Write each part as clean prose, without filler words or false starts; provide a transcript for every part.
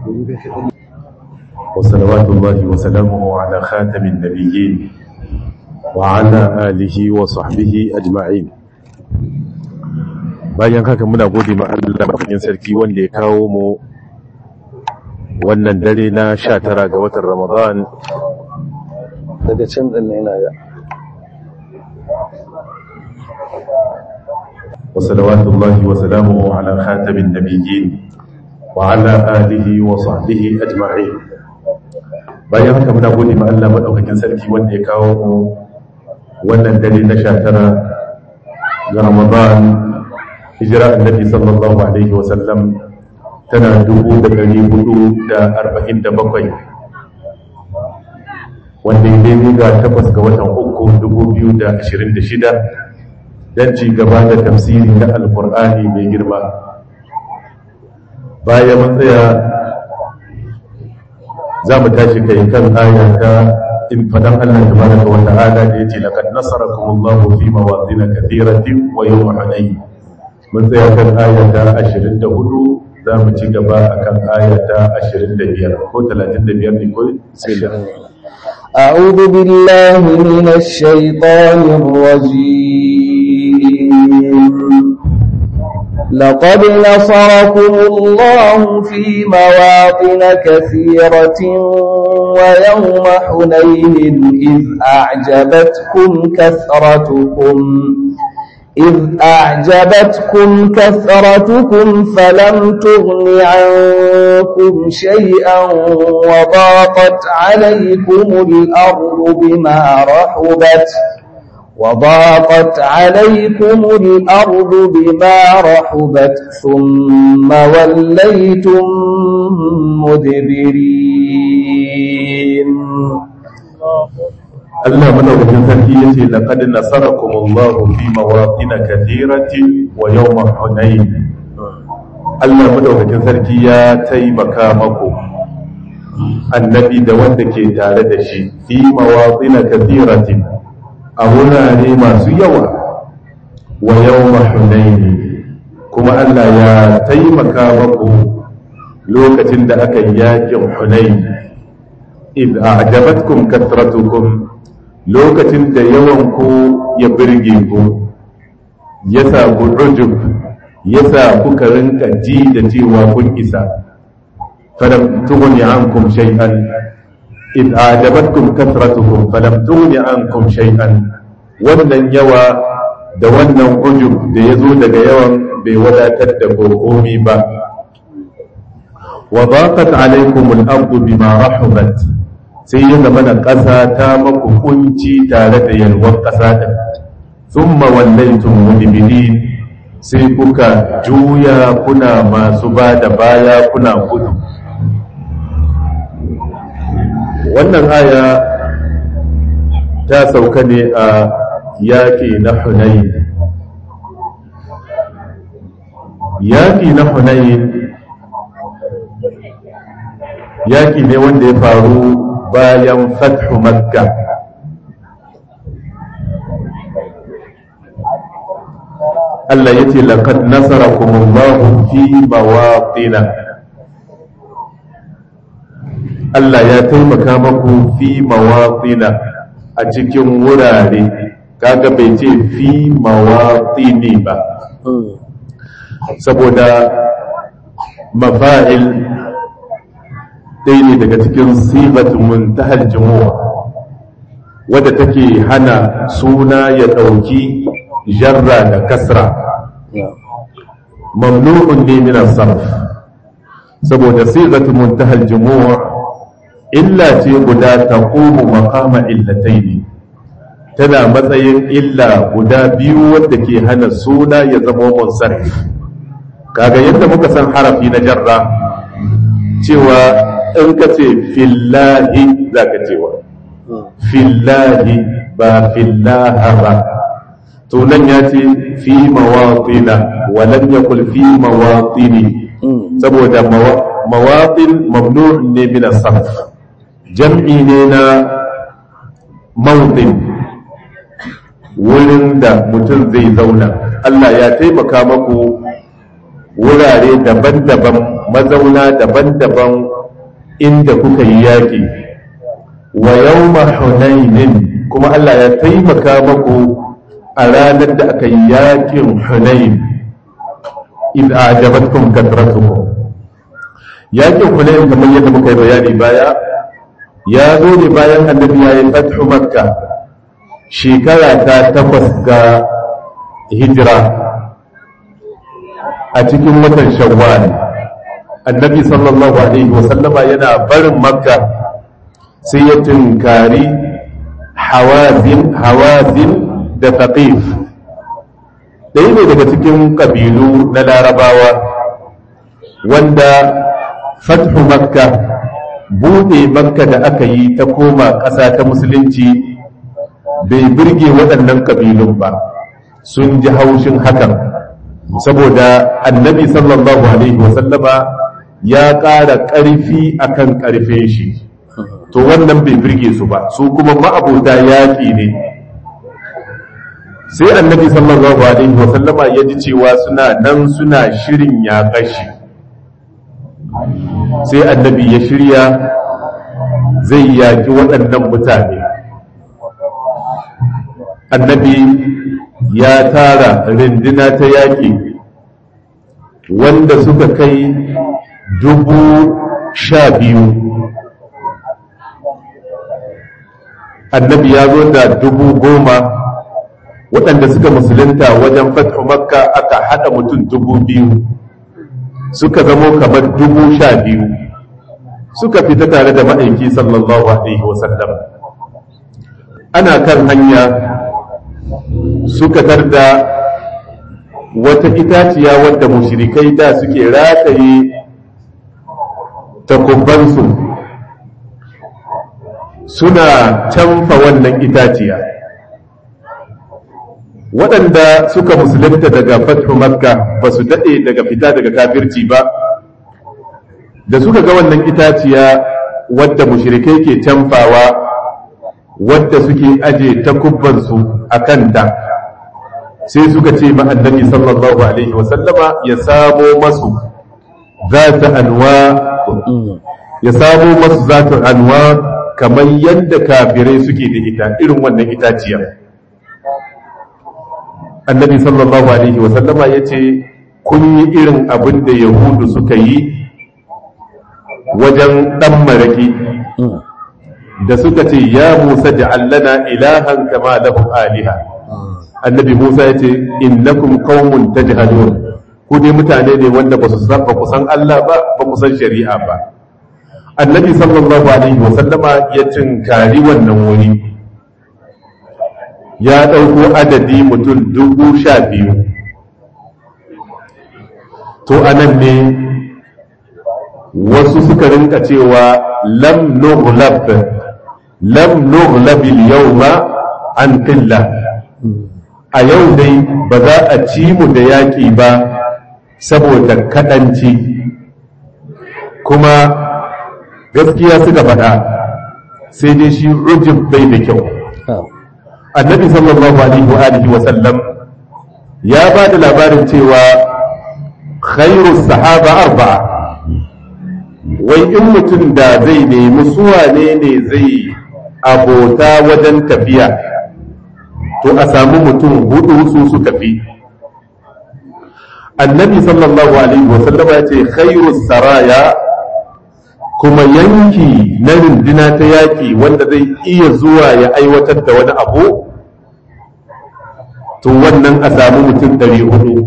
وصلوات الله وسلامه على خاتم النبيين وعلى آله وصحبه أجمعين. bayan haka muna gode ma Allah mafakin sarki wanda ya kawo mu wannan dare na 19 ga watan Ramadan daga can din ne yana ga wa salawatullahi wa salamuhu ala khatamin nabiyyin wa ala alihi wa sahbihi ajma'in. Bayan haka muna gode ma Allah madaukakin sarki wanda ya kawo mu wannan dare na 19 ga Ramadan. Hijira annabi sallallahu alaihi wasallam tana 447 wanda ya daidai ga 8 ga watan 3 2026 don ci gaba da tafsiri na alkur'ani mai girma. Bayan mun tsaya za mu tashi kai kan aya ta in fadan Allah tabaraka wa ta'ala da yace laqad nasarakumullahu fi mawatin kathiratin wa yawma hunayn. Mun tsaya kan ayata 24 za mu ci gaba akan ayata 25 ko 35 ne ko أعوذ بالله من الشيطان الرجيم. لقد نصركم الله في مواطن كثيرة ويوم حنين إذ أعجبتكم كثرتكم فلم تغن عنكم شيئا وضاقت عليكم الأرض بما رحبت ثم وليتم مدبرين. Allah madaukakin sarki yace laqad nasarakumullahu fi mawatin kathiratin wa yawma hunain. Allah madaukakin sarki ya taimaka maku annabi da wanda ke tare da shi fi mawatin kathiratin a wurare masu yawa wa yawma hunain, kuma Allah ya taimaka maku lokacin da aka yi yakin Hunain. Id a'jabatkum kathratukum, lokacin da yawanku ya birge ku, ya sa ku ujub, ya sa kuka rinka ji da cewa kun isa. Falam tughni ankum shay'an. Id a'jabatkum kathratukum falam tughni ankum shay'an. Wannan yawa da wannan ujub da ya zo daga yawan bai wadatar da komai ba. Wa daqat alaykum al-ardu bima rahabat, sai ya zama na ƙasa ta maku kunci tare da yalwar ƙasa ɗin. Thumma wallaytum mudbirin, sai kuka juya kuna masu ba da baya kuna gudu. Wannan aya ta sauka ne a yaƙi na Hunayn. Yaƙi na Hunayn yaƙi ne wanda ya faru bayan fathu Makka. Allah ya ce laqad nasarakumullahu fi mawatina. Allah ya taimaka maku fi mawatina, a cikin wurare. Kaga bai ce fi mawatini ba, saboda mafa'il ɗaya ne daga cikin sifatun muntahal jumu'a wadda take hana suna ya ɗauki jarra da kasra. mamnu'un ne min as-sarf, saboda sifatun muntahal jumu'a illa ce guda taqumu maqama illatayn, tana matsayin illa guda biyu wadda ke hana suna ya zama munsarif. Kaga yadda muka san harafi na jarra cewa in ka ce fillahi za ka cewa fillahi ba fillaha ba, to nan ya ce fi mawatina wa lam yakul fi mawatini, saboda mawatin mamnu' ne min as-sarf, jam'i ne na mawtin, wurin da mutum zai zauna. Allah ya taimaka maku wurare daban-daban, mazauna daban-daban inda kuka yi yaƙi. Wa yawma Hunainin, kuma Allah ya taimaka maku a ranar da aka yi yaƙin Hunain, idh a'jabatkum kathratukum. Yaƙin Hunain kamar yadda muka yi bayani baya, ya zo ne bayan annabi ya yi fathu Makka shekara ta 8 ga hijira a cikin watan Shawwal. Annabi sallallahu alaihi wasallama yana barin Makka sai ya tunkari Hawazin da Thaqif, ɗaya ne daga cikin ƙabilu na Larabawa wanda fathu Makka, buɗe Makka da aka yi ta koma ƙasa ta musulunci, bai birge waɗannan ƙabilun ba. Sun ji haushin hakan saboda annabi sallallahu alaihi wasallama ya ƙara ƙarfi akan ƙarfin shi, to wannan bai birge su ba, su kuma ma'abota yaƙi ne. Sai annabi sallallahu alaihi wasallama ya ji cewa suna nan suna shirin yaƙashi, sai annabi ya shirya zai yaƙi waɗannan mutane. Annabi ya tara rinduna ta yaƙi wanda suka kai 12,000. Annabi ya zo da 10,000 waɗanda suka musulunta wajen fathu Makka, aka haɗa mutum 2,000 suka zamo kamar 12,000 suka fita tare da ma'aiki sallallahu alaihi wasallam. Ana kan hanya suka tarda wata itaciya wadda mushrikai da suke rataye takubbansu, suna canfa wannan itaciya. Waɗanda suka musulunta daga fathu Makka ba su daɗe daga fita daga kafirci ba, da suka ga wannan itaciya wadda mushrikai ke canfawa, wadda suke aje takubbansu a kanta, sai suka ce ma annabi sallallahu alaihi wasallama ya samo masu zata anwa kamar yadda kafirai suke da ita, irin wannan itaciyar. Annabi sallallahu alaihi wasallama ya ce, kun yi irin abin da yahudu suka yi wajen ɗan maraki da suka ce ya Musa ja'al lana ilahan kama lahu aliha. Annabi Musa ya ce, innakum qaumun tajhalun, ku dai mutane ne wanda ba ku san Allah ba, ba ku san shari'a ba. Annabi sallallahu alaihi wasallama ya tinkari wannan wuri, ya ɗauko adadi mutum 12,000. To anan ne wasu suka rinka cewa lam nughlab al-yawma an qilla, a yau dai ba za a ci mu da yaƙi ba saboda kaɗanci. Kuma gaskiya suka faɗa, sai dai shi ujub bai da kyau. Annabi sallallahu alaihi wa sallam ya ba da labarin cewa khairu sahaba 4, wai in mutum da zai nemi suwane ne zai abota wajen tafiya, to a samu mutum 4 su suka fi. Annabi sallallahu alaihi wa sallam ya ce khairu saraya, kuma yanki na runduna ta yaƙi wanda zai iya zuwa ya aiwatar da wani abu, to wannan a samu mutum 400.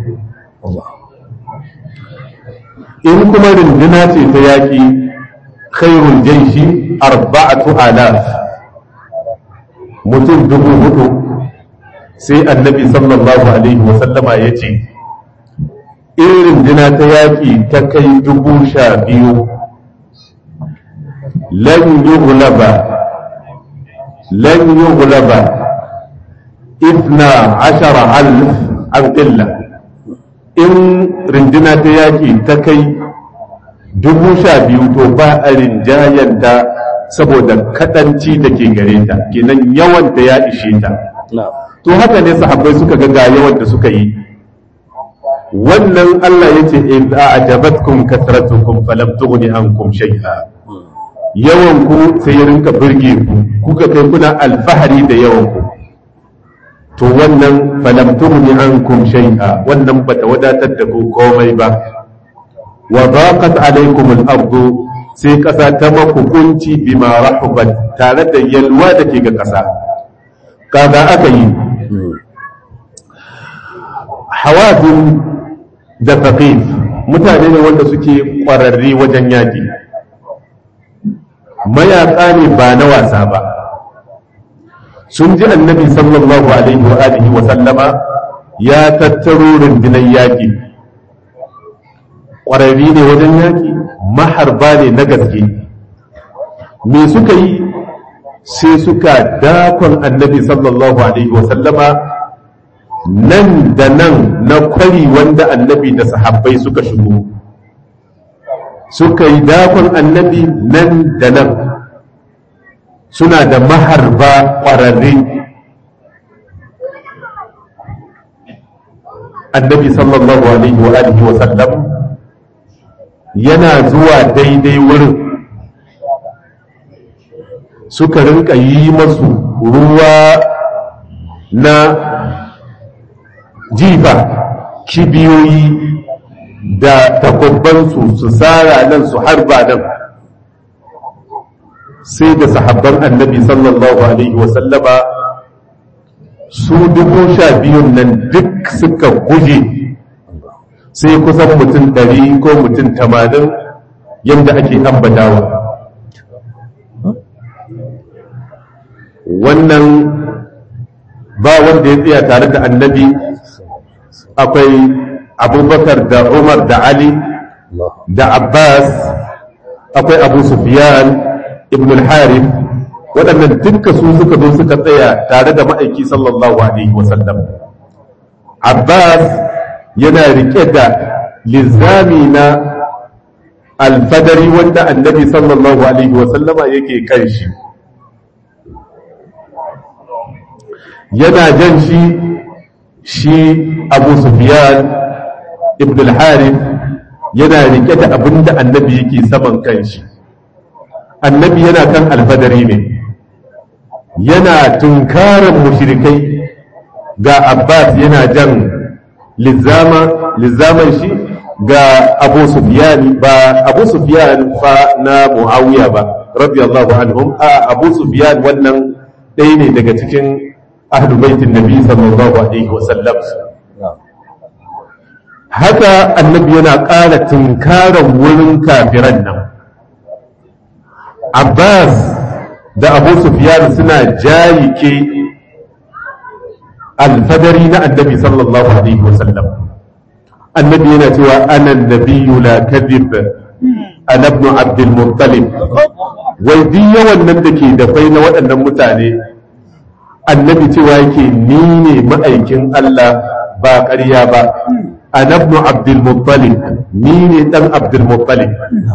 In kuma runduna ce ta yaƙi, khairul jaishi 4,000, mutum 4,000. Sai annabi sallallahu alaihi wasallama ya ce, in runduna ta yaƙi ta kai 12,000, lan yughlaba 12,000 an qilla. In rinduna ta yaƙi ta kai 12,000, to ba a rinjayanta saboda kaɗanci da ke gare ta, kenan yawan ta ya ishe ta. To haka ne sahabbai suka ga yawan da suka yi, wannan Allah yace in a'jabatkum kathratukum falam tughni ankum shay'a, yawan ku sai ya rinka burge ku, kuka kai kuna alfahari da yawan ku, to wannan falam tughni ankum shay'a, wannan bata wadatar da ku komai ba. Wa daqat alaykum al-ardu, sai kasa ta maku kunci bima rahabat, tare da yalwa da ke ga kasa. Kaga aka yi Hawazin da Thaqif mutane ne wanda suke kwararri wajen yaki, mayaka ne ba na wasa ba. Sun ji annabi sallallahu alaihi wa alihi wa sallama ya tattaro rundunar yaki, kwararri ne wajen yaki, maharba ne na gaske. Me suka yi? Sai suka dakon annabi sallallahu alaihi wa sallama nan da nan na kwari wanda annabi da sahabbai suka shigo, suka yi dakon annabi nan da nan, suna da maharba ƙwararre. Annabi sallallahu alaihi wa alihi wa sallam yana zuwa daidai wurin, suka rinka yi masu ruwa na jifa, kibiyoyi da takobbansu su tsara nan su harba nan. Sai da sahabban annabi sallallahu alaihi wasallama su 12,000 nan duk suka guje, sai kusan mutum 100 ko mutum 80 yadda ake ambatawa. Wannan ba wanda ya tsaya tare da annabi, akwai Abubakar da Umar da Ali da Abbas, akwai Abu Sufyan ibn al-Harith, waɗannan dukkan su suka zo suka tsaya tare da ma'aiki sallallahu alaihi wasallam. Abbas yana rike da lizami na alfadari wanda annabi sallallahu alaihi wasallama yake kan shi, yana jan shi Abu Sufyan ibn al-Harith yana rike da abinda annabi yake saman kanshi. Annabi yana kan alfadari ne, yana tunkaran mushrikai, ga Abbas yana jan lizaman shi ga Abu Sufyan, ba Abu Sufyan fa na Muawiya ba radiyallahu anhum, Abu Sufyan wannan ɗaya ne daga cikin ahlu baitin nabi sallallahu alaihi wasallam. Haka annabi yana ƙara tunkaran wurin kafiran nan. Abbas da Abu Sufyan suna jarike alfadari na annabi sallallahu alaihi wasallam. Annabi yana cewa ana nabiyyu la kadhib, ana ibn Abdul Muttalib. Wai duk yawan nan da ke da fai na waɗannan mutane, annabi cewa yake ni ne ma'aikin Allah ba ƙarya ba. Ana ibn Abdul Muttalib, ni ne dan Abdul Muttalib.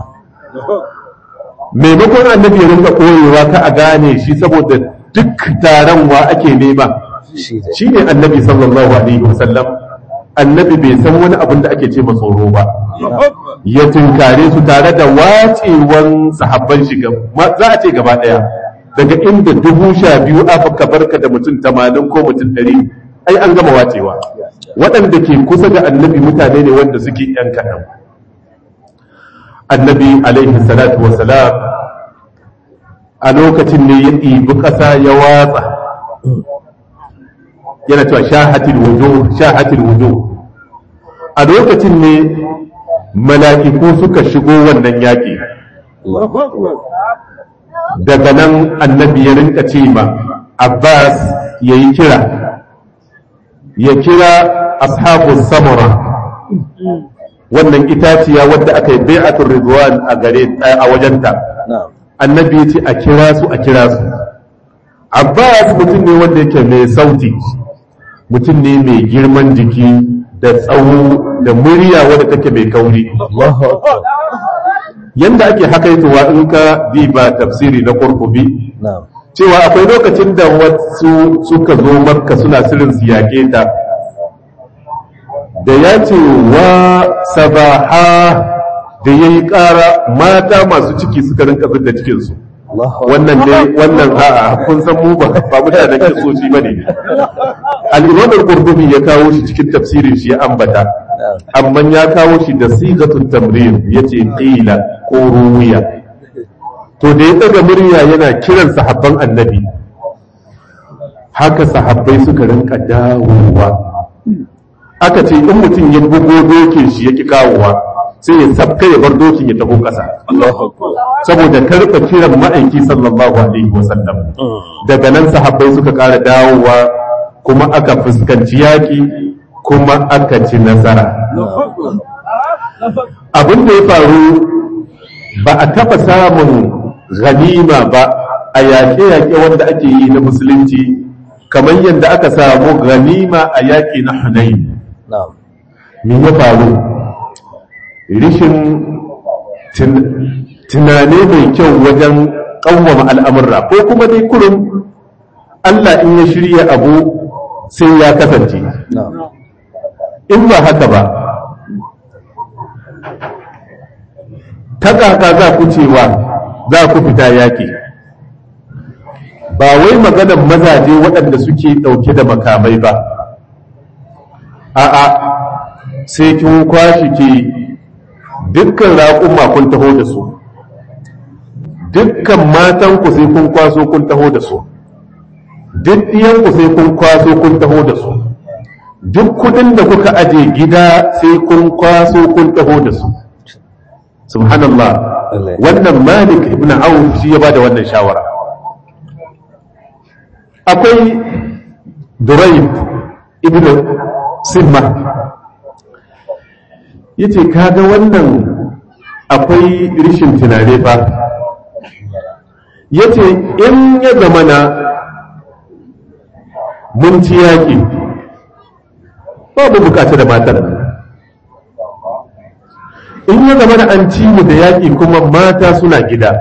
Maimakon annabi ya rinka koyewa ka a gane shi, saboda duk taron wa ake nema, shi ne annabi sallallahu alaihi wasallam. Annabi bai san wani abin da ake ce tsoro ba, ya tunkare su tare da wacewan sahabban shi, za a ce gaba daya, daga inda 12,000 aka barka da mutum 80 ko mutum 100, ai an gama wacewa. Waɗanda ke kusa ga annabi mutane ne wanda suke ‘yan kaɗan. Annabi alaihi salatu wasalam a lokacin ne ya ɗibi ƙasa ya watsa, yana cewa shahatil wujo. A lokacin ne mala'iku suka shigo wannan yaƙi. Daga nan annabi ya rinka ce ma Abbas ya yi kira ashabu samura, wannan itaciya wadda aka yi bai'atul ridwan a wajenta. Annabi ya ce a kira su. Abbas mutum ne wanda yake mai sauti, mutum ne mai girman jiki da tsawo da murya wadda take mai kauri. Yanda ake hakaitowa in ka diba tafsiri na Qurtubi, cewa akwai lokacin da wasu suka zo Makka suna sirin su yaƙe ta, da ya ce wa sabaha da ya yi ƙara mata masu ciki suka rinka zidda cikinsu. Wannan dai wannan a'a kun san mu ba mutanen kisoci ba ne. Al-Imam al-Qurtubi ya kawo shi cikin tafsirin shi ya ambata, amma ya kawo shi da sigatun tamrir yace qila ko ruwiya. To da ya daga murya yana kiran sahabban annabi, haka sahabbai suka rinka dawowa. Aka ce in mutum ya bugo dokin shi ya ki kawowa sai ya sabka ya bar dokin ya taho ƙasa saboda karɓa kiran ma'aiki sallallahu alaihi wasallam. Daga nan sahabbai suka ƙara dawowa kuma aka fuskanci yaƙi kuma aka ci nasara. Abin da ya faru ba a taɓa samun ganima ba a yaƙe-yaƙe wanda ake yi na musulunci kamar yadda aka samu ganima a yaƙi na Hunayn. Me ya faru? Rishin tunane mai kyau wajen ƙawwama al'amurra ko kuma dai kurum Allah in ya shirya abu sai ya kasance. In ba haka ba, ta kaka za ku cewa za ku fita yaƙi. Ba wai maganar mazaje waɗanda suke ɗauke da makamai ba. A'a, sai kin kwashi ke dukkan raƙumma kun taho da su, dukkan matanku sai kun kwaso kun taho da su, duk ɗiyanku sai kun kwaso kun taho da su, duk kudin da kuka aje gida sai kun kwaso kun taho da su. Subhanallah, wannan Malik ibn Auf shi ya bada wannan shawara. Akwai Durayb ibn Simma yace kaga wannan akwai rishin tunane fa, yace in ya zamana mun ci yaƙi babu bukata da matar, in ya zamana an ci mu da yaƙi kuma mata suna gida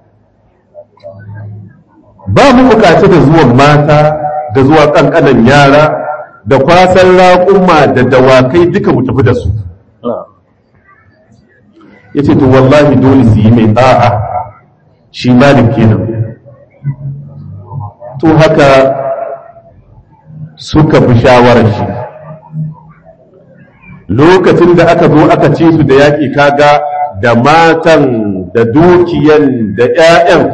ba mu bukata da zuwan mata da zuwa ƙanƙanan yara da kwasan raƙumma da dawakai duka mu tafi da su. Ya ce to wallahi dole su yi mai ɗa'a, shi Malik kenan. To haka suka fi shawarar shi. Lokacin da aka zo aka ce su da yaƙi kaga da matan da dukiyan da ‘ya'yan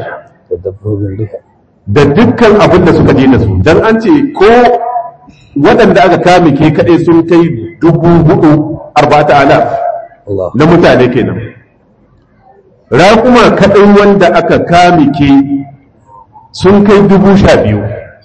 da dukkan abin da suka je da su, don an ce ko waɗanda aka kame ke kaɗai sun kai 4,000 na mutane kenan. Raƙuma kaɗai wanda aka kame ke sun kai 12,000.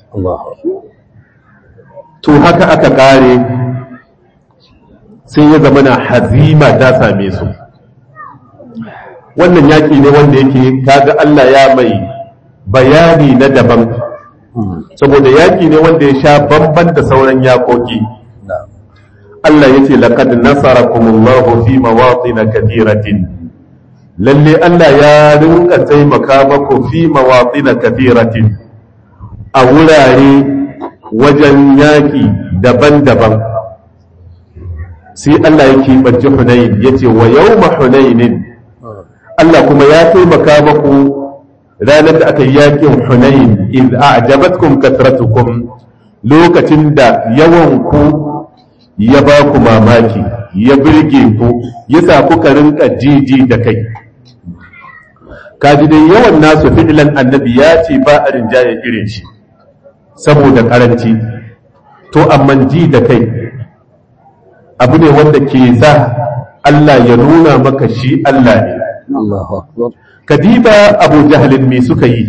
To haka aka ƙare sai ya zama na hazima ta same su. Wannan yaƙi ne wanda yake kaga Allah ya mai bayani na daban, saboda yaƙi ne wanda ya sha bamban da sauran yaƙoƙi. Allah ya ce laqad nasarakumullahu fi mawatin kathiratin, lalle Allah ya rinka taimaka maku fi mawatin kathiratin a wurare wajen yaƙi daban-daban. Sai Allah ya keɓance Hunayn ya ce wa yawma Hunaynin, Allah kuma ya taimaka maku ranar da aka yi yaƙin Hunayn iz a'jabatkum kathratukum, lokacin da yawan ku ya ba ku mamaki, ya birge ku, ya sa kuka rinka jiji da kai. Kaji dai yawan nasu fi'lan annabi ya ce ba a rinjaye irin shi saboda karanci, to amma ji da kai abu ne wanda ke sa Allah ya nuna maka shi Allah ne. Kadiba Abu Jahlin me suka yi?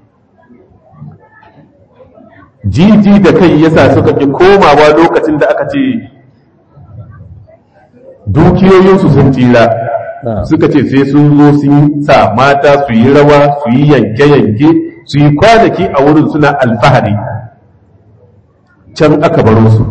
Jiji da kai yasa suka ki komawa lokacin da aka ce dukiyoyinsu sun tsira, suka ce sai sun zo sun sa mata su yi rawa, su yi yanke-yanke, su yi kwanaki a wurin suna alfahari. Can aka baro su.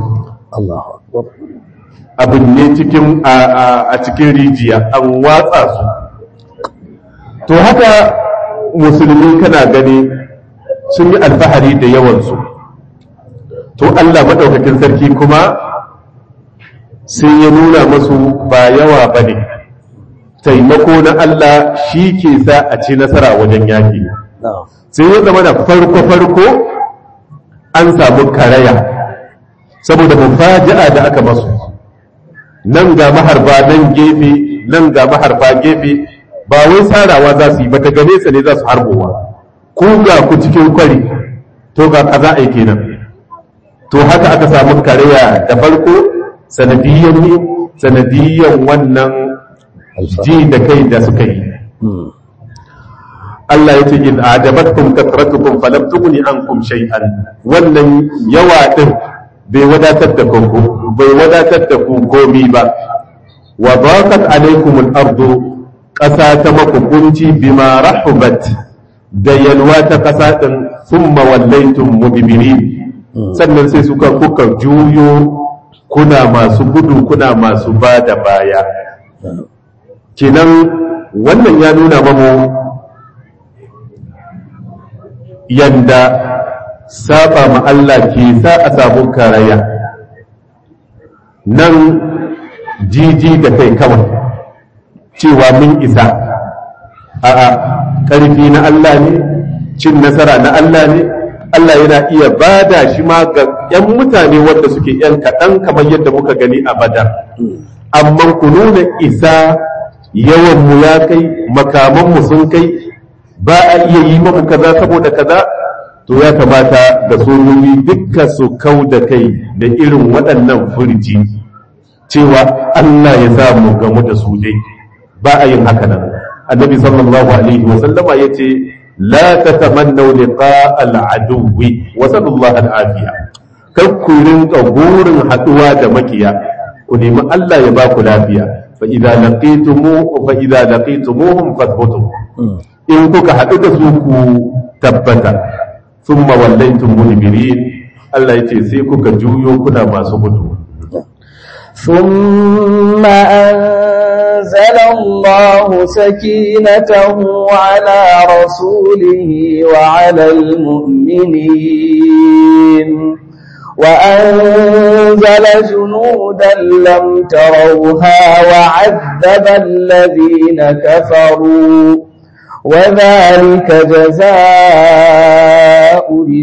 Abin ne cikin a cikin rijiya an watsa su. To haka musulmi kana gani sun yi alfahari da yawansu. To Allah maɗaukakin sarki kuma sai ya nuna masu ba yawa ba ne, taimako na Allah shi ke sa a ci nasara wajen yaƙi. Sai ya zama da farko an samu karaya saboda mufaja'a da aka masu, nan ga maharba nan gefe, nan ga maharba gefe, ba wai tsarawa za su yi ba, daga nesa ne za su harbowa, ku ga ku cikin kwari, to ga kaza a yi kenan. To haka aka samu karaya da farko sanadiyyan wannan ji da kai da suka yi. Allah ya ce in ajabatkum kasratukum falam tughni ankum shay'an, wannan yawa din bai wadatar da ku komi ba. Wa daqat alaykum al-ardu, ƙasa ta maku kunci bima rahubat, da yalwa ta ƙasa din, thumma wallaytum mudbirin, sannan sai kuka juyo kuna masu gudu, kuna masu bada baya. Kenan wannan ya nuna mamu yanda saba ma Allah ke sa a samu karaya. Nan jiji da kai kawai cewa mun isa, a'a, ƙarfi na Allah ne, cin nasara na Allah ne. Allah yana iya bada shi ma ga 'yan mutane wanda suke 'yan kaɗan kamar yadda muka gani a Badar. Amma ku nuna isa, yawanmu ya kai, makamanmu sun kai, ba a iya yi mamu kaza saboda kaza, to ya kamata da sojoji dukka su kau da kai da irin waɗannan furji cewa Allah ya sa mu gamu da su dai, ba a yin haka nan. Annabi sallallahu alaihi wa sallama yace la tatamannu liqa al-aduwi wa sallallahu al-afiya, kar ku rinka burin haduwa da makiya, ku nemi Allah ya ba ku lafiya. fa idza laqitumuhum fathbutu, in kuka haɗu da su ku tabbata. Thumma wallaytum mudbirin, Allah yace sai kuka juyo kuna masu gudu. ثم أنزل الله سكينته على رسوله وعلى المؤمنين وأنزل جنودا لم تروها وعذب الذين كفروا وذلك جزاء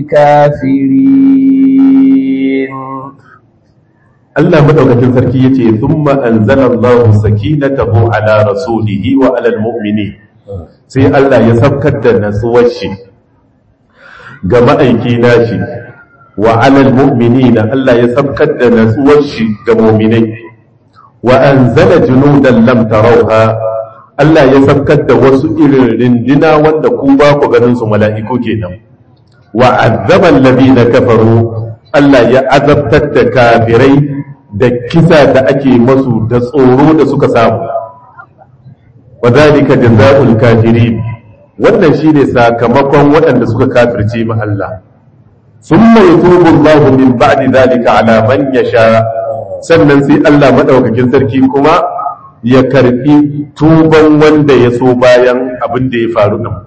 الكافرين. Allah madaukakin sarki yace thumma anzalallahu sakinatahu ala rasulihi wa ala almu'minin, sai Allah ya sabkar da natsuwar shi ga ma'aiki nashi, wa ala almu'minina, Allah ya sabkar da natsuwar shi ga mu'minai, wa anzala junudan lam tarawha, Allah ya sabkar da wasu irin rindina wanda ku ba ku ganin su, mala'iku kenan, wa azaba alladhina kafaru, Allah ya azabtar da kafirai da kisa da ake masu da tsoro da suka samu. Wa zalika jazaa'ul kafirin, wannan shine sakamakon waɗanda suka kafirce ma Allah. Summa yatubu Allahu min ba'di zalika ala man yasha, sannan sai Allah madaukakin sarki kuma ya karbi tuban wanda ya so bayan abin da ya faru din.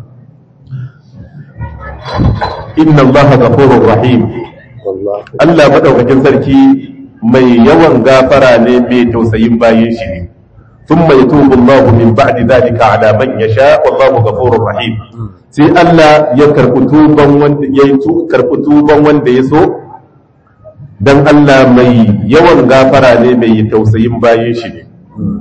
Inna Allaha ghafurur rahim, Allah madaukakin sarki mai yawan gafara ne, mai tausayin bayin shi ne. Thumma yatubu Allahu min ba'di dhalika ala man yasha wallahu ghafurur rahim, sai Allah ya karbi tuban wanda ya so, dan Allah mai yawan gafara ne, mai tausayin bayin shi ne.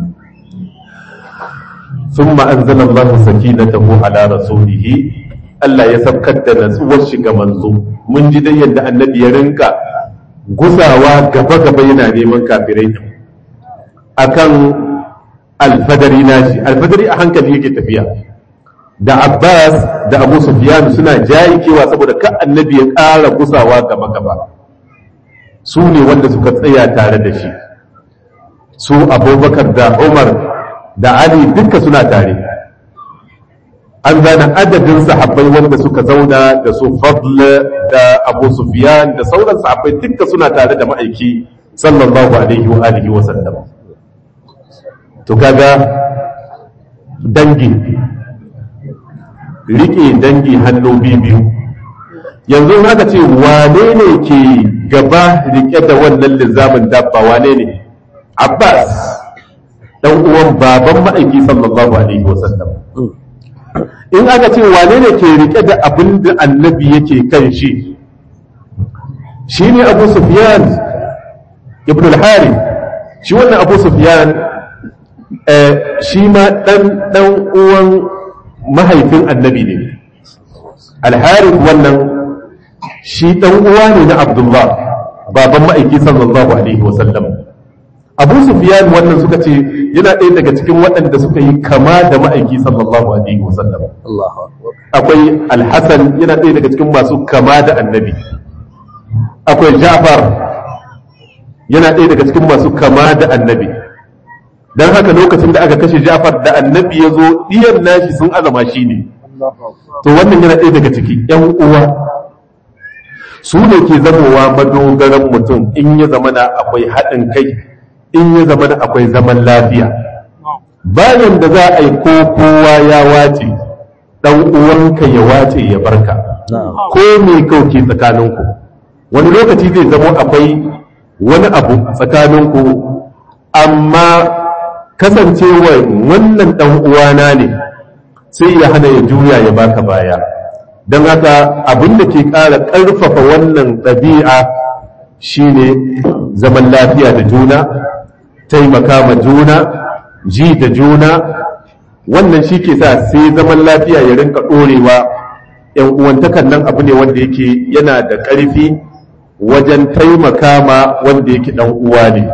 Thumma anzala Allahu sakinatahu ala rasulihi, Allah ya sabkar da natsuwar shi ga manzo. Mun ji dai yadda annabi ya rinka gusawa gaba-gaba yana neman kafirai akan alfadari nashi. Alfadari a hankali yake tafiya, da Abbas da Abu Sufyan suna jayikewa saboda ka annabi ya ƙara gusawa gaba-gaba. Su ne wanda suka tsaya tare da shi, su Abubakar da Umar da Ali duka suna tare. An zana adadin sahabbai wanda suka zauna da su Fadl da Abu Sufyan da sauran sahabbai duka suna tare da ma'aiki sallallahu alaihi wa alihi wa sallam. To kaga dangi, rike dangi hannu biyu. Yanzu haka ce wane ne ke gaba rike da wannan lizamin dabba, wane ne? Abbas dan uwan baban ma'aiki sallallahu alaihi wasallam. In aka ce wane ne ke rike da abin da annabi yake kan shi, shine Abu Sufyan ibn al-Harith. Shi wannan Abu Sufyan shi ma dan uwan mahaifin annabi ne. Al-Harith wannan shi dan uwa ne na Abdullah baban ma'aiki sallallahu alaihi wasallam. Abu Sufyan wannan suka ce yana ɗaya daga cikin waɗanda suka yi kama da ma'aiki sallallahu alaihi wasallam. Akwai Al-Hasan yana ɗaya daga cikin masu kama da annabi. Akwai Ja'far yana ɗaya daga cikin masu kama da annabi. Dan haka lokacin da aka kashe Ja'far da annabi ya zo ɗiyan nashi sun azama shi ne. To wannan yana ɗaya daga ciki ‘yan uwa su ne ke zamowa madogaran mutum in ya zamana akwai haɗin kai, in ya zamana akwai zaman lafiya. Bayan da za a yi ko kowa ya wace, ɗan uwanka ya wace ya barka, ko me kauke tsakaninku. Wani lokaci zai zamo akwai wani abu tsakaninku, amma kasancewa wannan ɗan uwana ne sai ya hana ya juya ya baka baya. Don haka abin da ke ƙara ƙarfafa wannan ɗabi'a shine zaman lafiya da juna, taimaka ma juna, ji da juna. Wannan shi ke sa sai zaman lafiya ya rinka ɗorewa. ‘Yan uwantakan nan abu ne wanda yake yana da ƙarfi wajen taimaka ma wanda yake ɗan uwa ne.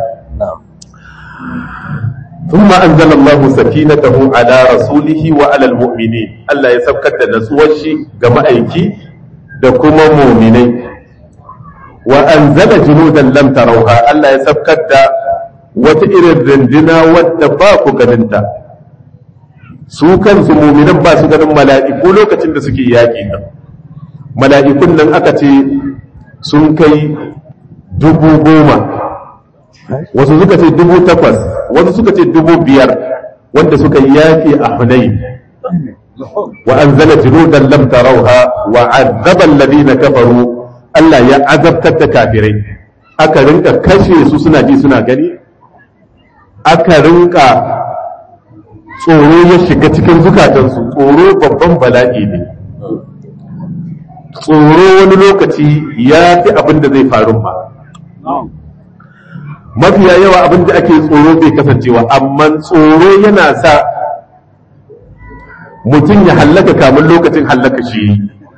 ثم أنزل الله سكينته على رسوله وعلى المؤمنين. الله يسبكت نسوشي كما أيكي دكما مؤمنين. وأنزل جنودا لم تروها. الله يسبكت وتئر الرندنا والتباق كننتا. سوكا سمومنا باسو كنن ملائكو لو كتند سكي ياكينا. ملائكو لن أكتي سنكي دبو بوما. wasu suka ce 8,000, wasu suka ce 5,000 wanda suka yaki a Hunayn. Wa anzala junudan lam tarawha wa azaba alladhina kafaru. Allah ya azabtar da kafirai, aka rinka kashe su suna ji suna gani, aka rinka tsoro ya shiga cikin zukatansu. Tsoro babban bala'i ne. Tsoro wani lokaci ya fi abin da zai faru ma. Mafiya yawa abin da ake tsoro bai kasancewa, amma tsoro yana sa mutum ya hallaka kamun lokacin hallaka shi.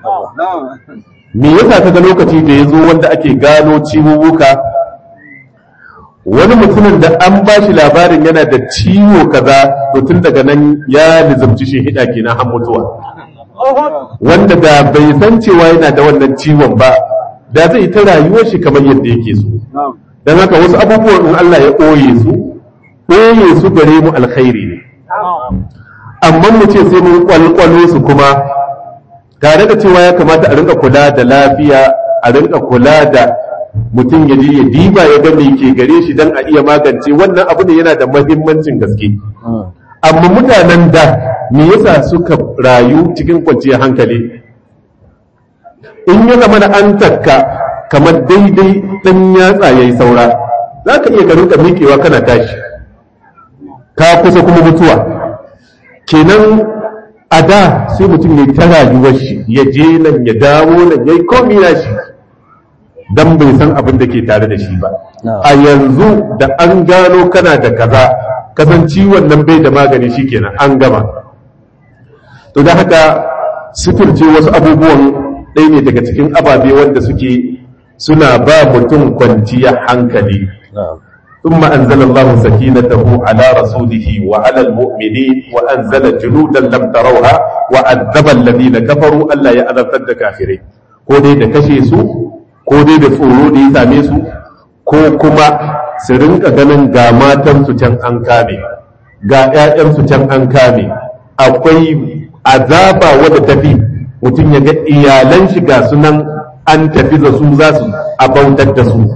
Me yasa kaga lokaci da ya zo wanda ake gano ciwuwuka, wani mutumin da an ba shi labarin yana da ciwo kaza, to tun daga nan ya lizamci shi hida kenan har mutuwa. Wanda da bai san cewa yana da wannan ciwon ba, da zai ta rayuwar shi kamar yadda yake so. Don haka wasu abubuwan in Allah ya ɓoye su gare mu alkhairi ne. Amma mu ce sai mun kwalkwalo su kuma, tare da cewa ya kamata a rinka kula da lafiya, a rinka kula da mutum ya je ya diba ya ga me ke gare shi don a iya magance wannan abu ne, yana da mahimmancin gaske. Amma mutanen da me yasa suka rayu cikin kwanciyar hankali? In ya zama da an takka kamar daidai ɗan yatsa ya yi saura, za ka iya ka rinka miƙewa kana tashi, ka kusa kuma mutuwa. Kenan a da sai mutum ya ta rayuwar shi, ya je nan ya dawo nan, ya yi komi na shi, don bai san abin da ke tare da shi ba. A yanzu da an gano kana da kaza, kasan ciwon nan bai da magani, shi kenan an gama. To da haka sifirce wasu abubuwan ɗaya ne daga cikin ababe wanda suna ba mutum kwanciyar hankali. ثم أنزل الله سكينته على رسوله وعلى المؤمنين وأنزل جنودا لم تروها وعذب الذين كفروا ألا يأذب الكافرين. كودي دا كشيسو كودي دا فورودي ساميسو كوكما سرنك غنن غاماتن سوچن أنكامي غايان سوچن أنكامي أقوي عذابا ودا تفي mutum ya ga iyalan shi ga sunan an tafi da su za su abautar da su.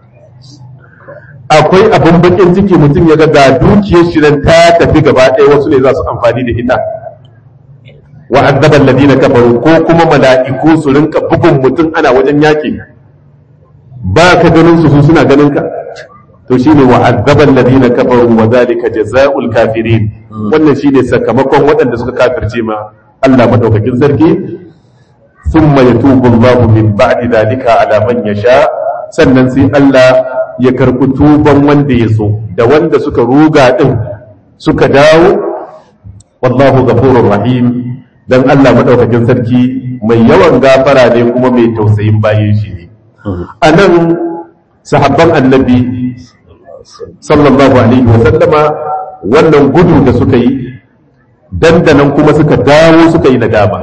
Akwai abin bakin ciki mutum ya ga dukiyar shi nan ta tafi gaba ɗaya, wasu ne za su amfani da ita. Wa azaba alladina kafaru, ko kuma mala'iku su rinka bugun mutum ana wajen yaki, ba ka ganin su suna ganin ka. to shine wa'azzaba alladhina kafaru wa dhalika jazaa'ul kafirin wannan shine sakamakon waɗanda suka kafirce ma Allah madaukakin sarki thumma yatubu Allahu min ba'di dhalika ala man yasha sannan sai Allah ya karɓi tuban wanda ya so da wanda suka ruga din suka dawo wallahu ghafurur rahim dan Allah madaukakin sarki mai yawan gafara ne kuma mai tausayin bayin shi ne anan sahabban annabi sallallahu alaihi wa sallama wannan gudu da suka yi dandanan kuma suka dawo suka yi nadama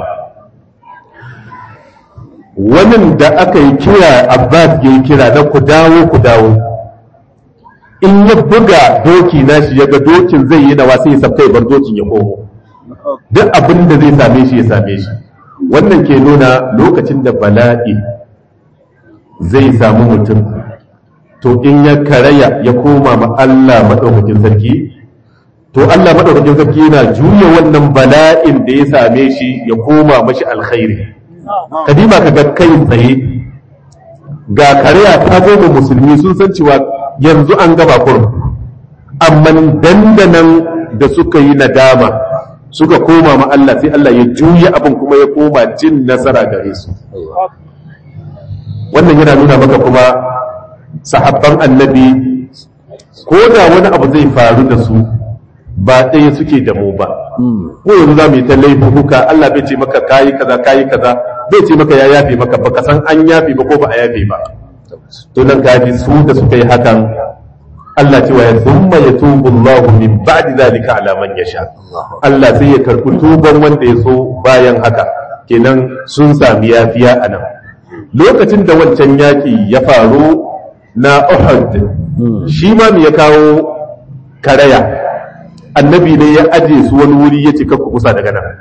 wannan da aka yi kira Abbas ya yi kira na ku dawo in ya buga doki nashi ya ga dokin zai yi nawa sai ya sabkai bar dokin ya komo duk abin da zai same shi ya same shi wannan ke nuna lokacin da bala'i zai samu mutum to in ya karaya ya koma ma Allah madaukakin sarki to Allah madaukakin sarki yana juya wannan bala'in da ya same shi ya koma mashi alkhairi kadima kaga kai tsaye ga karaya ta zo ga musulmi sun san cewa yanzu an gaba kurum amma dandanan da suka yi nadama suka koma ma Allah sai Allah ya juya abin kuma ya koma jin nasara gare su wannan yana nuna maka kuma sahabban annabi ko da wani abu zai faru da su ba ɗaya suke da mu ba ko yanzu za mu yi ta laifuka Allah bai ce maka kayi kaza bai ce maka ya yafe maka ba ka san an yafe ba ko ba a yafe ba to nan kaji su da suka yi hakan Allah cewa ya thumma yatubu Allah min ba'di zalika ala man yasha Allah sai ya karɓi tuban wanda ya so bayan haka kenan sun sami yafiya anan lokacin da wancan yaki ya faru na Uhud shi ma me ya kawo karaya annabi ne ya aje su wani wuri ya ce ku kusa daga nan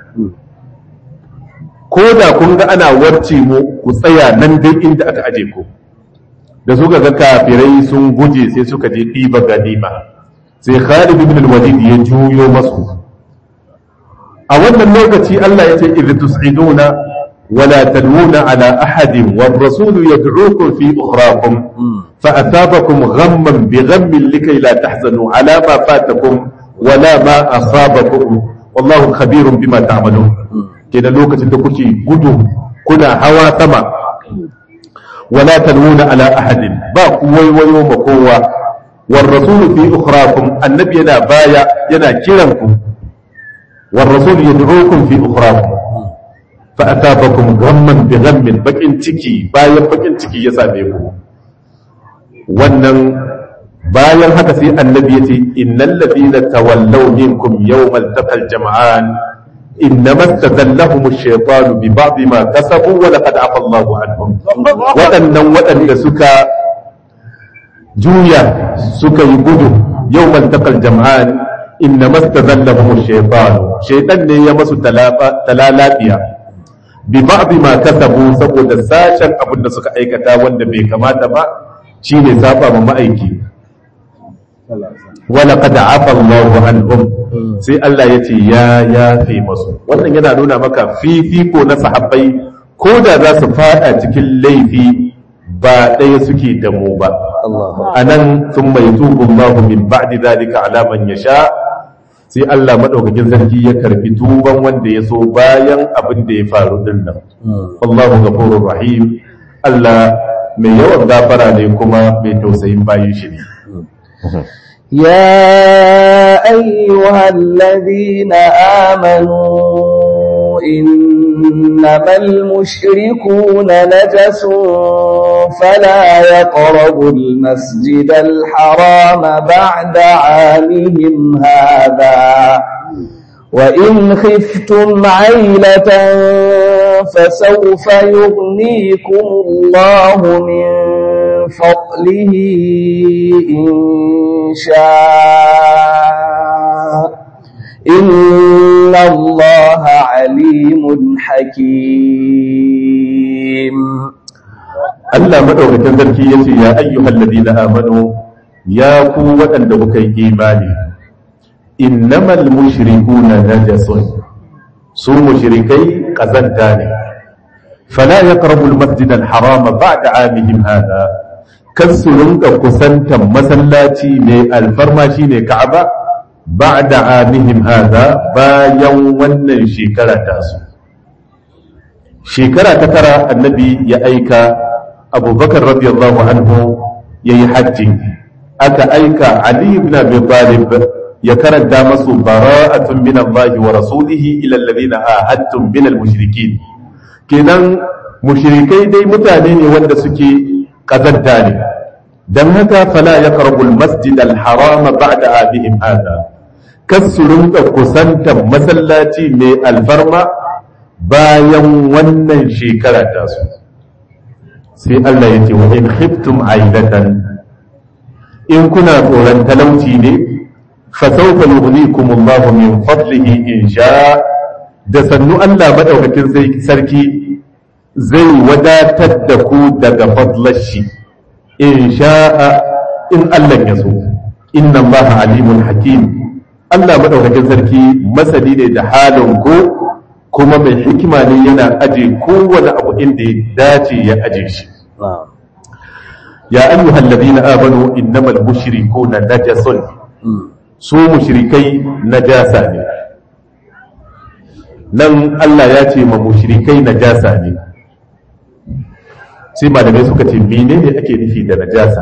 ko da kun ga ana warce mu ku tsaya nan dai inda aka aje ku da suka ga kafirai sun guje sai suka je ɗiba ganima sai Khalid ibn al-Walid ya juyo masu a wannan lokaci Allah ya ce idh tus'iduna wala talwuna ala ahadin war rasul yad'ukum fi ukhrakum fa atabakum ghamman bi ghammin likay la tahzanu ala ma fatakum wala ma asabakum wallahu khabirun bima ta'malun kenan lokacin da kuke gudu kuna hawa sama wala talwuna ala ahadin ba ku waiwayo ma kowa war rasul fi ukhrakum annabi yana baya yana kiran ku war rasul yad'ukum fi ukhrakum fa atabakum ghamman bi ghammin bakin ciki bayan bakin ciki ya same ku wannan bayan haka sai annabi yace innal ladina tawallaw minkum yawmal taqal jam'an إنما استذلهم الشيطان ببعض ما كسبوا ولقد عفى الله عنهم waɗanda suka juya suka yi gudu yawmal taqal jam'an innama istazallahum ash-shaytan shaytan ne ya masu talalabiya bi ba'd ma kasabu saboda sashen abin da suka aikata wanda bai kamata ba shine saba ma ma'aiki ولقد عفى الله عنهم sai Allah ya ce ya yafe masu wannan yana nuna maka fifiko na sahabbai ko da za su fada cikin laifi ba ɗaya suke da mu ba anan sun mai tubun mahu min ba'di zalika ala man yasha sai Allah madaukakin sarki ya karbi tuban wanda ya so bayan abin da ya faru din nan Allahu ghafurur rahim Allah mai yawan gafara ne kuma mai tausayin bayin shi ne يا أيها الذين آمنوا إنما المشركون نجس فلا يقربوا المسجد الحرام بعد عامهم هذا وإن خفتم عيلة فسوف يغنيكم الله من فضله إن شاء إن الله عليم حكيم Allah madaukakin sarki yace ya ayyuhal ladina amanu ya ku wadanda kuka yi imani innamal mushrikuna najasun su mushrikai kazanta ne fala yaqrabu al masjid al haram ba'da amihim hada kan su rinka kusantan masallaci mai alfarma shine Ka'aba ba'da amihim hada bayan wannan shekara tasu. Shekara ta tara annabi ya aika Abubakar radiyallahu anhu yayi hajji, aka aika Ali ibn Abi Talib ya karanta masu bara'atun min Allah wa rasulihi ila alladhina ahadtum min al-mushrikin. Kenan mushrikai dai mutane ne wanda suke kazanta ne, dan haka fala yaqrabu al-masjid al-haram ba'da abihim hada, kasurun ka kusantan masallaci mai alfarma bayan wannan shekara ta su. Sai Allah ya ce wa in khiftum ailatan, in kuna tsoron talauci ne fa sawfa yughnikum Allah min fadlihi in sha, da sannu Allah madaukakin sarki zai wadatar da ku daga fadlashi in sha'a, in Allah ya so. Inna Allah alimun hakim, Allah madaukakin sarki masani ne da halin ku, kuma mai hikima ne, yana aje kowane abu inda ya dace ya aje shi. Ya ayyuhal ladina amanu innamal mushrikuna najasun, su mushrikai najasa ne. Nan Allah ya ce ma mushrikai najasa ne, sai malamai suka ce menene ake nufi da najasa?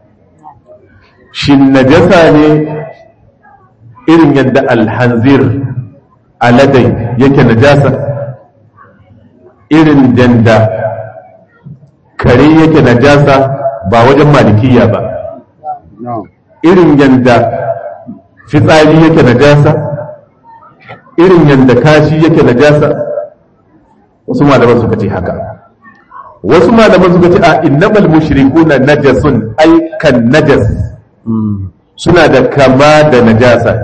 Shin najasa ne irin yadda alhanzir aladai yake najasa, irin yadda kare yake najasa ba wajen malikiya ba, irin yadda fitsari yake najasa, irin yadda kashi yake najasa? Wasu malaman suka ce haka. Wasu malaman suka ce a innamal mushrikuna najasun, ay kan najas, suna da kama da najasa.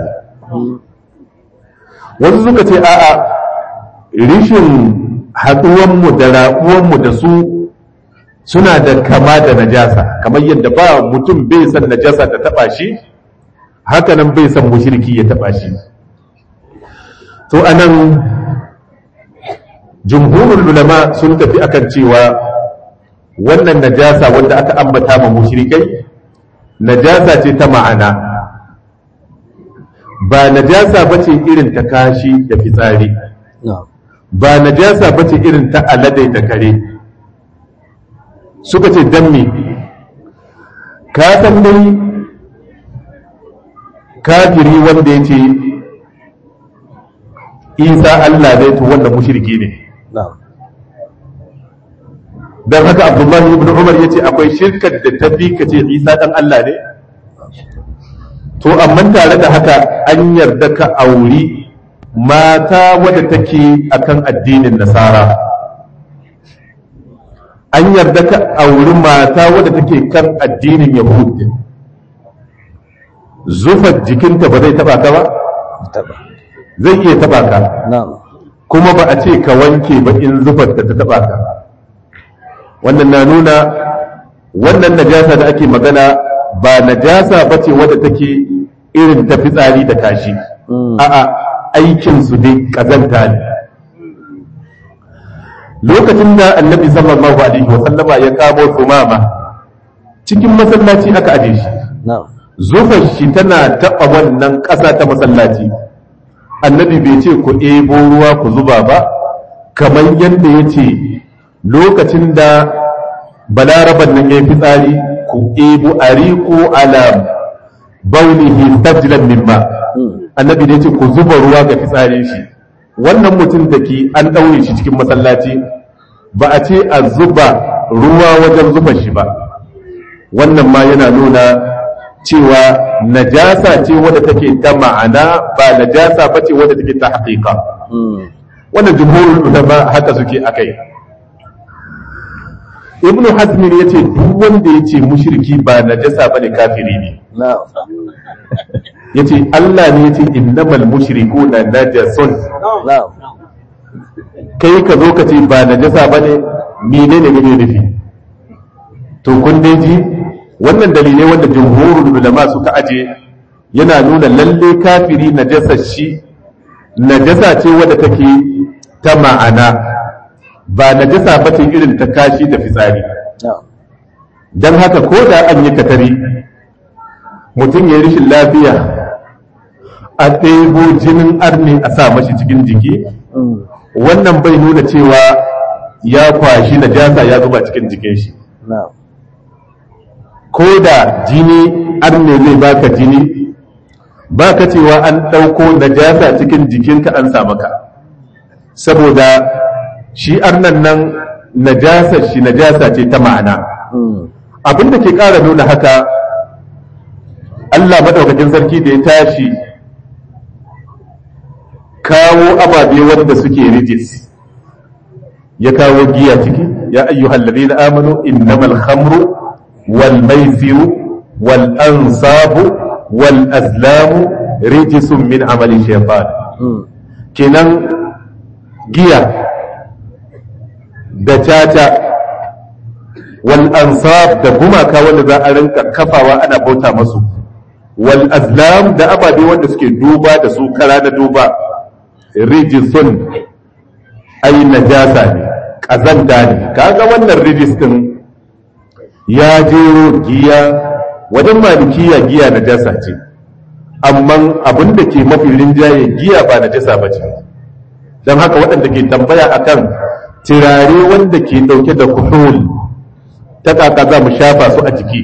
Wasu suka ce a'a, rishin haɗuwanmu da raɓuwanmu da su suna da kama da najasa, kamar yadda ba mutum bai san najasa ta taɓa shi, haka nan bai san mushriki ya taɓa shi. To anan jumhurul ulama sun tafi akan cewa wannan najasa wanda aka ambata ma mushrikai najasa ce ta ma'ana, ba najasa bace irin ta kashi da fitsari, ba najasa bace irin ta alade da kare. Suka ce dan me? Ka san dai kafiri wanda yace Isa Allah ne, to wannan mushriki ne. Dan haka Abdullahi ibn Umar yace akwai shirkar da ta fi kace Isa dan Allah ne. To amma tare da haka an yarda ka auri mata wadda take akan addinin Nasara, an yarda ka auri mata wadda take kan addinin Yahudi. Zufar jikinta ba zai taba ka ba? Zai iya taba ka, kuma ba a ce ka wanke ba in zufar ta taba ka. Wannan na nuna wannan najasa da ake magana ba najasa ba ce wadda take irin ta fitsari da kashi, a'a aikinsu dai kazanta ne. Lokacin da annabi sallallahu alaihi wasallama ya kamo Sumama cikin masallaci aka aje shi, zufar shi tana taɓa wannan ƙasa ta masallaci. Annabi bai ce ku ɗebo ruwa ku zuba ba, kamar yadda ya ce lokacin da balaraban nan ya yi fitsari ku ɗebo a riƙo ala baunihi sajlan mimma. Annabi da ya ce ku zuba ruwa ga fitsarin shi. Wannan mutum da ke an ɗaure shi cikin masallaci, ba a ce a zuba ruwa wajen zuba shi ba. Wannan ma yana nuna cewa najasa ce wadda take ta ma'ana, ba najasa ba ce wadda take ta haƙiƙa. Wannan jumhurul ulama haka suke akai. Ibn Hazm ya ce duk wanda ya ce mushriki ba najasa bane kafiri ne. Ya ce Allah ne ya ce innamal mushrikuna najasun. Kai ka zo ka ce ba najasa bane, menene ne nufi? To kun dai ji wannan dalilai wanda jumhurul ulama suka aje yana nuna lalle kafiri najasa shi najasa ce wadda take ta ma'ana, ba najasa ba ce irin ta kashi da fitsari. don haka ko da an yi katari mutum ya rishin lafiya a ɗebo jinin arni a sa mashi cikin jiki wannan bai nuna cewa ya kwashi najasa ya zuba cikin jikin shi ko da jini arne zai baka jini baka cewa an ɗauko najasa cikin jikinka an sa maka saboda shi arnan nan najasa ce ta ma'ana abinda ke ƙara nuna haka Allah madaukakin sarki da ya tashi kawo ababe wanda suke rijis ya kawo giya ciki ya ayyuhal ladina amanu innamal khamru wal maisiru wal ansabu wal azlamu rijisun min amali shaytan kenan giya da caca wal ansab da gumaka wanda za a rinka kafawa ana bauta masu wal azlam da ababe wanda suke duba da su kara da duba rijisun ai najasa ne kazanta ne kaga wannan rijis din ya jero giya wajen malikiya giya najasa ce amma abin da ke mafi rinjaye giya ba najasa ba ce don haka waɗanda ke tambaya akan turare wanda ke ɗauke da kuhul ta kaka za mu shafa su a jiki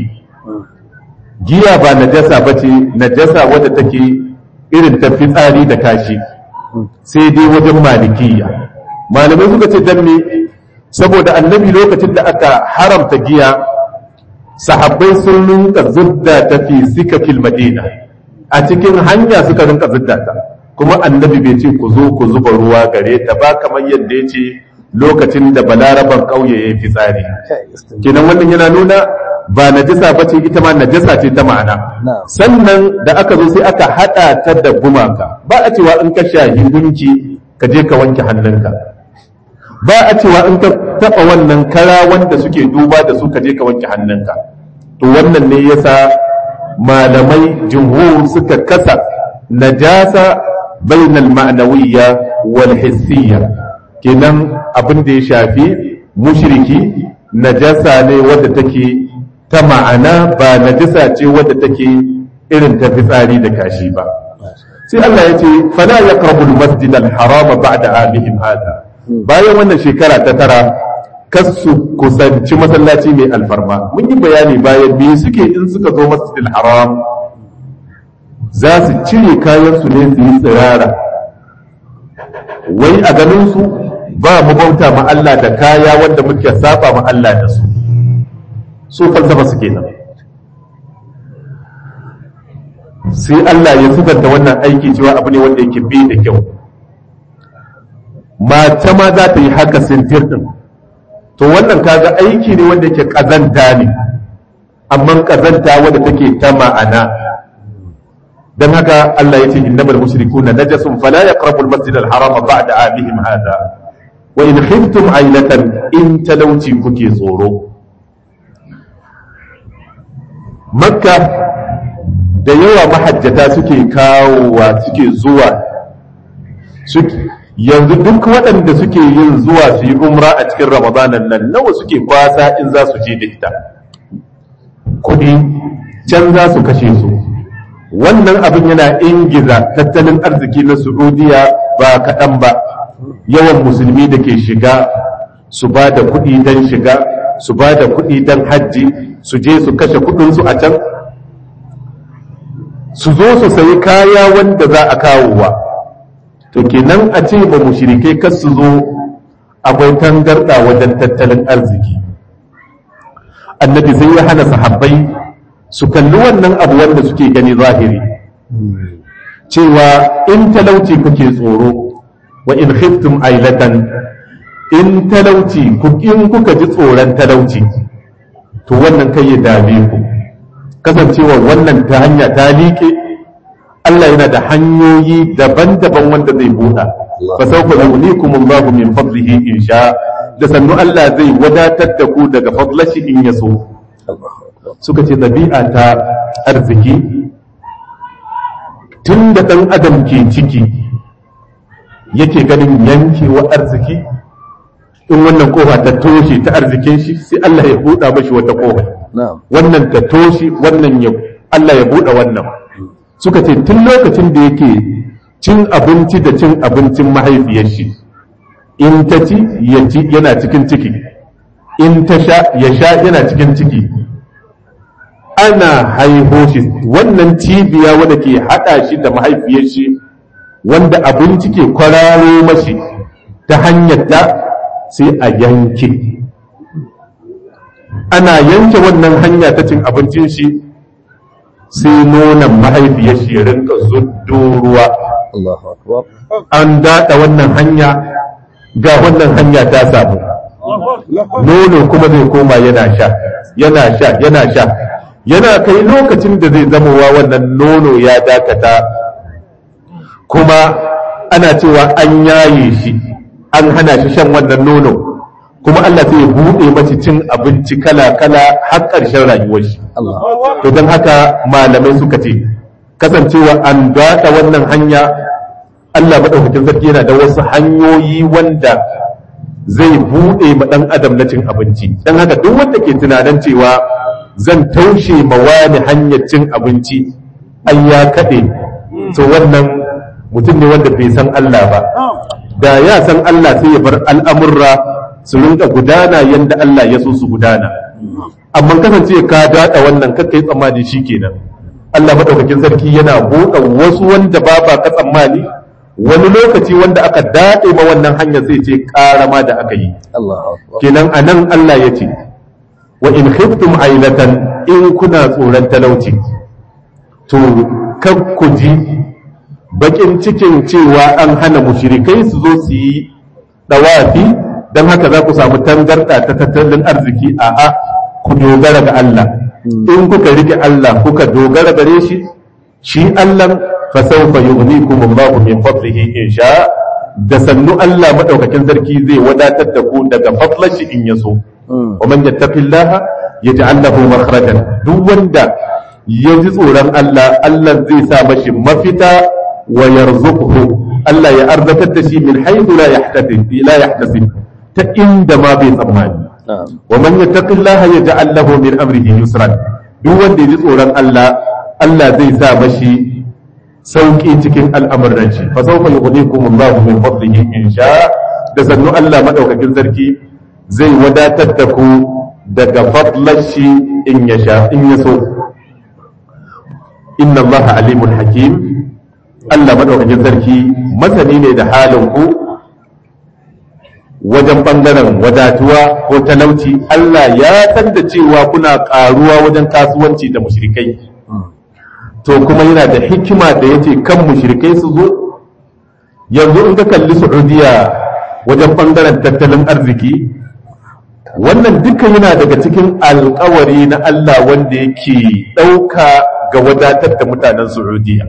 giya ba najasa ba ce najasa wadda take irin ta fitsari da kashi sai dai wajen malikiya malamai suka ce dan me saboda annabi lokacin da aka haramta giya sahabbai sun rinka zudda ta fi sikakil madina a cikin hanya suka rinka zudda ta kuma annabi bai ce ku zo ku zuba ruwa gare ta ba kamar yadda ya ce lokacin da balaraban ƙauye ya yi fitsari kenan wannan yana nuna ba najasa ba ce ita ma najasa ce ta ma'ana sannan da aka zo sai aka haɗa ta da gumaka ba a cewa in ka shahi gunki ka je ka wanke hannunka ba a cewa in ka taɓa wannan kara wanda suke duba da su ka je ka wanke hannunka to wannan ne yasa malamai jumhur suka kasa najasa bainal ma'nawiyya wal hissiyya kenan abin da ya shafi mushriki najasa ne wadda take ta ma'ana ba najasa ce wadda take irin ta fitsari da kashi ba sai Allah ya ce fala yaqrabu al-masjid al-harama ba'da amihim hada bayan wannan shekara ta tara kasu kusanci masallaci mai alfarma mun yi bayani bayan biyu suke in suka zo masjid al-haram za su cire kayan su ne su yi tsirara wai a ganin su ba mu bauta ma Allah da kaya wanda muke saba ma Allah da su falsafa su kenan sai Allah ya suganta wannan aiki cewa abu ne wanda yake bi da kyau mata ma za ta yi haka sintir din to wannan kaga aiki ne wanda yake kazanta ne amma kazanta wanda take ta ma'ana dan haka Allah ya ce innamal mushrikuna najasun fala yaqrabu al-masjid al-harama ba'da amihim hada wa in khiftum ailatan in talauci kuke tsoro makka da yawa mahajjata suke kawowa suke zuwa yanzu duk waɗanda suke yin zuwa su yi umra a cikin ramadanan nan nawa suke kwasa in za su je da ita kuɗi can za su kashe su wannan abin yana ingiza tattalin arziki na Saudiya ba kaɗan ba yawan musulmi da ke shiga su ba da kuɗi don shiga su ba da kuɗi don hajji su je su kashe kuɗinsu a can su zo su sayi kaya wanda za a kawowa to kenan a ce ba mushrikai kar su zo akwai tangarɗa wajen tattalin arziki annabi sai ya hana sahabbai su kalli wannan abu wanda suke gani zahiri cewa in talauci kuke tsoro wa in khiftum ailatan in talauci in kuka ji tsoron talauci to wannan kai ya dame ku kasancewa wannan ta hanya ta liƙe Allah yana da hanyoyi daban-daban wanda zai buɗa fa sawfa yughnikum Allahu min fadlihi in sha da sannu Allah zai wadatar da ku daga fadlashi in yaso suka ce ɗabi'a ta arziki tun da ɗan adam ke ciki yake ganin yankewa arziki in wannan kofa ta toshe ta arzikin shi sai Allah ya buɗa mashi wata kofa wannan ta toshi wannan ya Allah ya buɗe wannan. Suka ce tun lokacin da yake cin abinci da cin abincin mahaifiyar shi, in ta ci ya ci yana cikin ciki, in ta sha ya sha yana cikin ciki, ana haiho shi wannan cibiya wadda ke haɗa shi da mahaifiyar shi, wanda abinci ke kwararo mashi ta hanyar da sai a yanke. Ana yanke wannan hanya ta cin abincin shi sai nonon mahaifiyar shi ya rinka zuddo ruwa. An daɗa wannan hanya, ga wannan hanya ta samu, nono kuma zai koma yana sha yana kai lokacin da zai zamowa wannan nono ya dakata, kuma ana cewa an yaye shi an hana shi shan wannan nono, kuma Allah sai ya buɗe mashi cin abinci kala-kala har ƙarshen rayuwar shi. To don haka malamai suka ce kasancewa an daɗa wannan hanya, Allah maɗaukakin sarki yana da wasu hanyoyi wanda zai buɗe ma ɗan adam na cin abinci. Don haka duk wanda ke tunanin cewa zan taushe ma wani hanyar cin abinci an ya kaɗe, to wannan mutum ne wanda bai san Allah ba. Da ya san Allah sai ya bar al'amurra su rinka gudana yadda Allah ya so su gudana. Amma kasance ka daɗa wannan kakka yi tsammani shi kenan. Allah maɗaukakin sarki yana buɗe wasu wanda ba ka tsammani, wani lokaci wanda aka daɗe ma wannan hanyar zai ce ƙarama da aka yi. Kenan a nan Allah ya ce, wa in khiftum ailatan, in kuna tsoron talauci, to kan ku ji bakin cikin cewa an hana mushrikai su zo su yi dawafi, don haka za ku samu tangarɗa ta tattalin arziki. A'a, ku dogara ga Allah. In kuka rike Allah kuka dogara gare shi, shi Allah fasawfa yughnikum Allahu min fadlihi in sha, da sannu Allah madaukakin sarki zai wadatar da ku daga fadlar shi in yaso. Wa man yattaqillaha yaj'al lahu makhrajan, duk wanda ya ji tsoron Allah, Allah zai sa mashi mafita wa yarzuquhu, Allah ya arzatar da shi min haythu la yahtasib, ta inda ma bai tsammani. Wa man yattaqillaha yaj'al lahu min amrihi yusran, duk wanda ya ji tsoron Allah, Allah zai sa mashi sauki cikin al'amuran shi. Fa sawfa yughnikum Allahu min fadlihi in sha, da sannu Allah madaukakin sarki zai wadatar da ku daga fadlar shi in ya sha, in ya so. Inna Allah alimun hakim, Allah madaukakin sarki masani ne da halin ku wajen bangaren wadatuwa ko talauci. Allah ya san da cewa kuna karuwa wajen kasuwanci da mushrikai, to kuma yana da hikima da yace kan mushrikai su zo. Yanzu in ka kalli Saudiya wajen bangaren tattalin arziki, wannan dukkan yana daga cikin alkawari na Allah wanda yake ɗauka ga wadatar da mutanen Saudiya.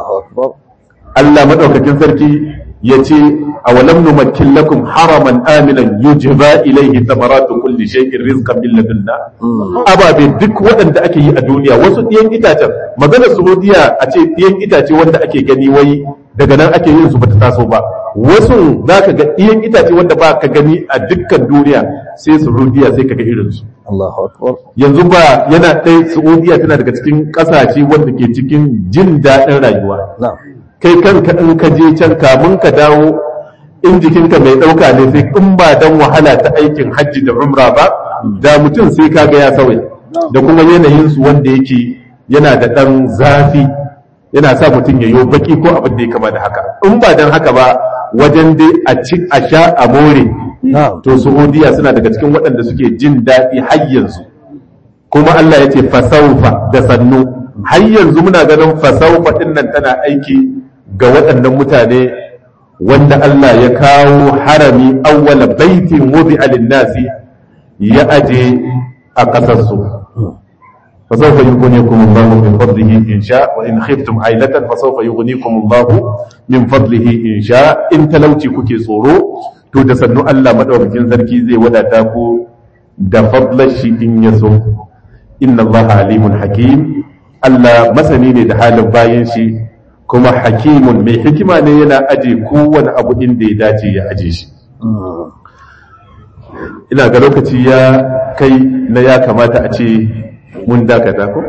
Allah madaukakin sarki ya ce, awalam numakkin lakum haraman aminan yujba ilaihi thamaratu kulli shay'in rizqan min ladunna. Ababe duk waɗanda ake yi a duniya, wasu ɗiyan itacen, maganar Saudiya a ce ɗiyan itace wanda ake gani wai daga nan ake yin su bata taso ba. Wasu za ka ga ɗiyan itace wanda ba ka gani a dukkan duniya, sai Saudiya sai ka ga irinsu. Yanzu ba yana ɗaya, Saudiya tana daga cikin ƙasashe wanda ke cikin jin daɗin rayuwa. Kai kanka in ka je can kamun ka dawo, in jikinka mai ɗauka ne, sai in ba don wahala ta aikin hajji da umra ba, da mutum sai ka ga ya sauya. Da kuma yanayinsu wanda yake yana da ɗan zafi, yana sa mutum ya yi baki ko abin da ya kama da haka. In ba don haka ba, wajen dai a ci a sha a more, to Saudiya suna daga cikin waɗanda suke jin daɗi har yanzu. Kuma Allah ya ce fasaufa, da sannu, har yanzu muna ganin fasaufa ɗin nan tana aiki ga waɗannan mutane wanda Allah ya kawo harami awwala baitin wudi'a lin-nasi ya aje a ƙasarsu. فسوف يغنيكم الله من فضله إن شاء وإن خفتم عائلة فسوف يغنيكم الله من فضله إن شاء. إن تلوتي كوكي صورو تو دسنو الله مدوكين سركي زي ودا تاكو دا فضل شي إن يسو. إن الله عليم حكيم، الله مسنيني دا حال باين شي كما حكيم مي حكمة نينا أجي كون أبو إندي داتي يا أجيش. ina ga lokaci ya kai na ya kamata a ce mun dakata ko?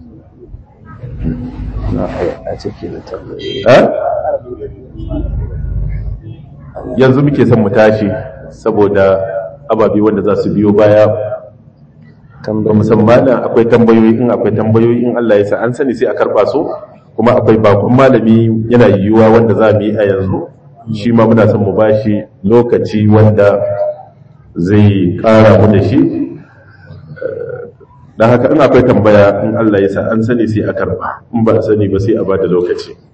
a ciki da tambayi yanzu muke son mu tashi saboda ababe wanda za su biyo baya ba musamman akwai tambayoyi in Allah ya sa an sani sai a karba su kuma akwai bakon malami yana yiwuwa wanda za mu yi a yanzu shi ma muna son mu bashi lokaci wanda zai kara mu da shi don haka in akwai tambaya in Allah ya sa an sani sai a karba in ba a sani ba sai a ba da lokaci